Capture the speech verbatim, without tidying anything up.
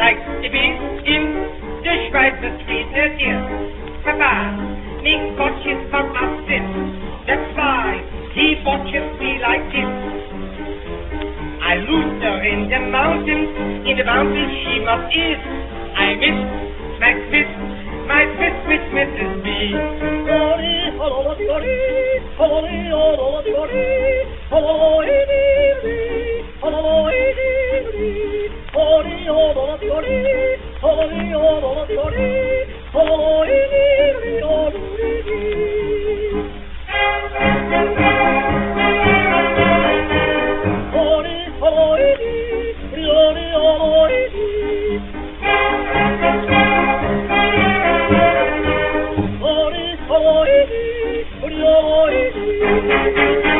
like to be in the Schweizer street near here. Papa, make watches from us this. That's why he watches me like this. I lose her in the mountains, in the mountains she must is. I miss my Swiss, my Swiss with Missus B. Holy, holy, holy, holy, holy, holy, holy, holy, holy, holy, holy, holy, holy,